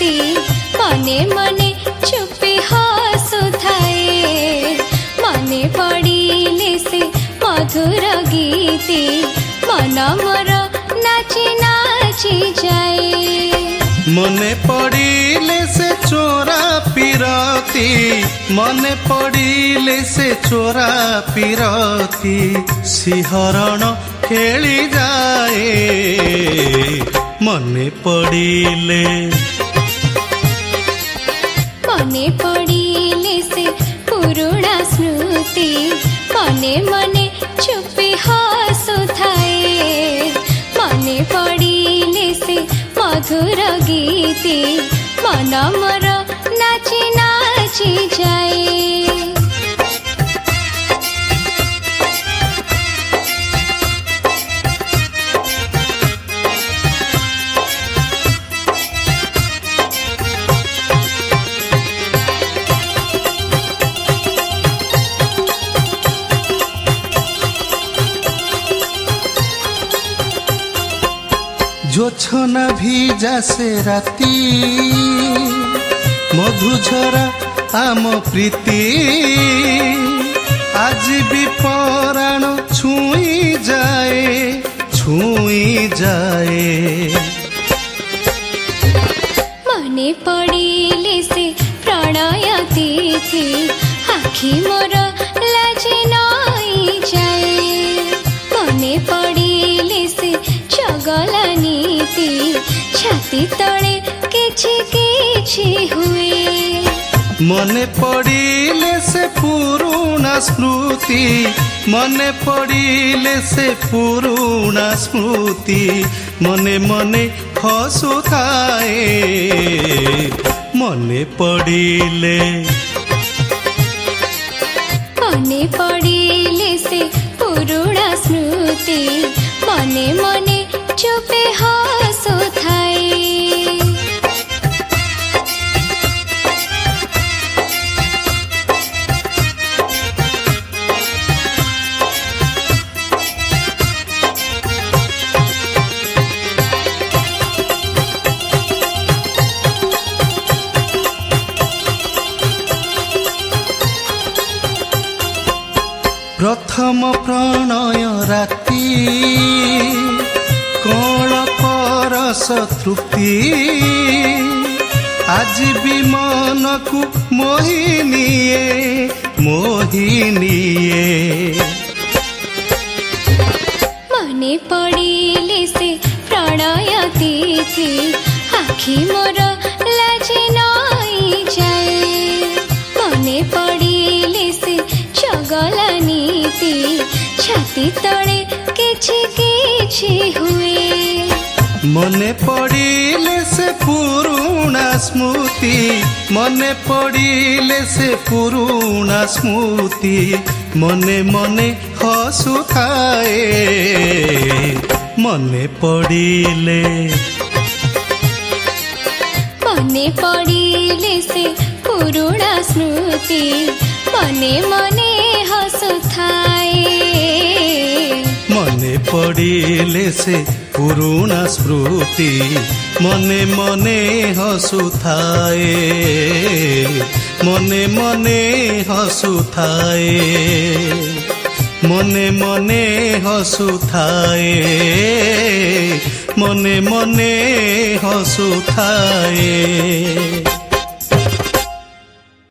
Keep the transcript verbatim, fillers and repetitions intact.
मने मने चुपी हसुथाए मने पड़िले से मधुर गीति मन मोर नाची नाची जाए मने पड़िले से चोरा पिरती मने पड़िले से चोरा पिरती सिहरण खेली जाए मने पड़िले मने पड़िले से पुरुणा स्मृति मने मने चुपी हसुथाए मने पड़िले से मधुर गीति मन मोर नाची नाची जाए जोछना भीजा से राती मधुझरा आम प्रीति आज भी पराण छुई जाए छुई जाए मने पड़िले से प्रणय तिथि आखि मोर लाजे नई जाए मने पड़िले से चगला नीति छाती तले किछि किछि हुए मने पड़िले से पुरुणा स्मृति मने पड़िले से पुरुणा स्मृति मने मने हसुथाए मने पड़िले मने पड़िले से पुरुणा स्मृति मने मने चुपे हसुथाए प्रथम प्रणय राती कौन परस तृप्ति आज भी मन को मोहिनीए मोहिनीए मने पड़िले से प्रणय तिथि आखि मोर लाजे नई जाए मने पड़िले से चगला नीति छाती तले किछि किछि हुए मने पड़िले से पुरुणा स्मृति मने पड़िले से पुरुणा स्मृति मने मने हसुथाए मने पड़िले मने पड़िले से पुरुणा स्मृति मने मने हसुथाए मने पड़िले से पुरुणा स्मृति मने मने हसुथाए मने मने हसुथाए मने मने हसुथाए मने मने हसुथाए।